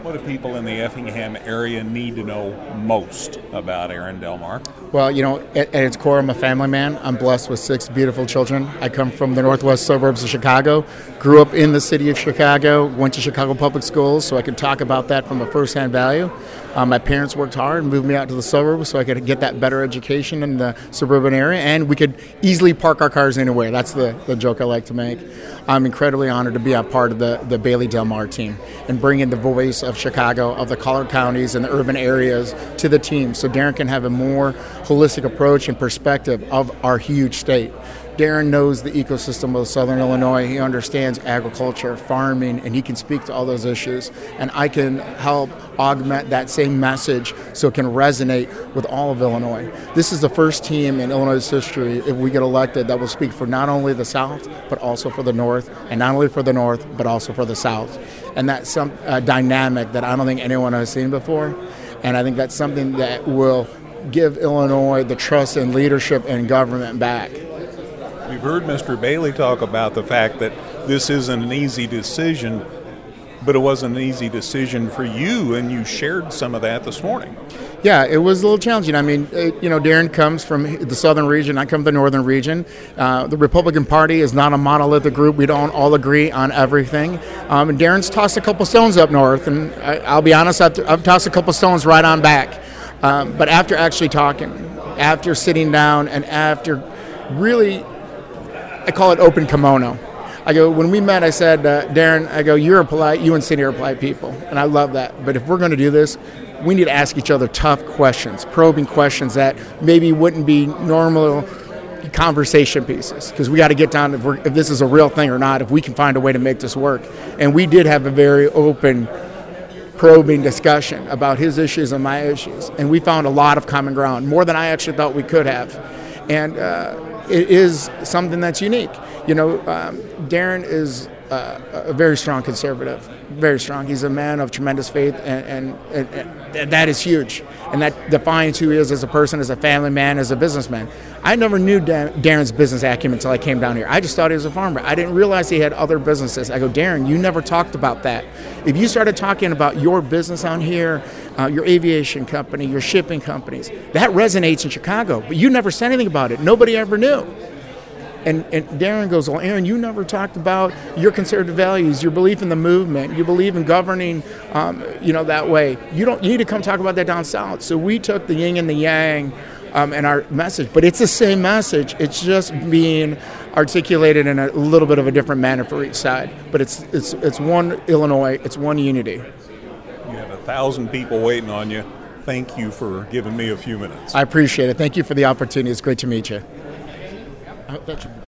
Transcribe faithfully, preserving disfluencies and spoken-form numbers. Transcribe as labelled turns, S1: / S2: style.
S1: What do people in the Effingham area need to know most about Aaron Delmar?
S2: Well, you know, at, at its core, I'm a family man. I'm blessed with six beautiful children. I come from the northwest suburbs of Chicago, grew up in the city of Chicago, went to Chicago public schools, so I can talk about that from a first-hand value. Um, my parents worked hard and moved me out to the suburbs so I could get that better education in the suburban area, and we could easily park our cars anywhere. That's the, the joke I like to make. I'm incredibly honored to be a part of the, the Bailey Delmar team and bring in the voice of Chicago, of the collar counties and the urban areas to the team so Darren can have a more holistic approach and perspective of our huge state. Darren knows the ecosystem of Southern Illinois. He understands agriculture, farming, and he can speak to all those issues. And I can help augment that same message so it can resonate with all of Illinois. This is the first team in Illinois' history, if we get elected, that will speak for not only the South, but also for the North, and not only for the North, but also for the South. And that's some uh, dynamic that I don't think anyone has seen before. And I think that's something that will give Illinois the trust and leadership and government back.
S1: We've heard Mister Bailey talk about the fact that this isn't an easy decision, but it wasn't an easy decision for you, and you shared some of that this morning.
S2: Yeah, it was a little challenging. I mean, it, you know, Darren comes from the southern region. I come from the northern region. Uh, the Republican Party is not a monolithic group. We don't all agree on everything. Um, and Darren's tossed a couple stones up north, and I, I'll be honest, I've, I've tossed a couple stones right on back. Um, but after actually talking, after sitting down, and after really, I call it open kimono. I go, when we met, I said, uh, Darren, I go, you're a polite, you and Cindy are polite people, and I love that. But if we're going to do this, we need to ask each other tough questions, probing questions that maybe wouldn't be normal conversation pieces, because we got to get down to if, we're, if this is a real thing or not, if we can find a way to make this work. And we did have a very open, probing discussion about his issues and my issues, and we found a lot of common ground, more than I actually thought we could have. And uh, it is something that's unique. You know, um, Darren is uh, a very strong conservative, very strong. He's a man of tremendous faith, and, and, and that is huge. And that defines who he is as a person, as a family man, as a businessman. I never knew Darren's business acumen until I came down here. I just thought he was a farmer. I didn't realize he had other businesses. I go, Darren, you never talked about that. If you started talking about your business out here, uh, your aviation company, your shipping companies, that resonates in Chicago. But you never said anything about it. Nobody ever knew. And, and Darren goes, well, Aaron, you never talked about your conservative values, your belief in the movement, you believe in governing, um, you know, that way. You don't you need to come talk about that down south. So we took the yin and the yang um, in our message, but it's the same message. It's just being articulated in a little bit of a different manner for each side. But it's it's it's one Illinois, it's one unity.
S1: You have a thousand people waiting on you. Thank you for giving me a few minutes.
S2: I appreciate it. Thank you for the opportunity. It's great to meet you. I hope that you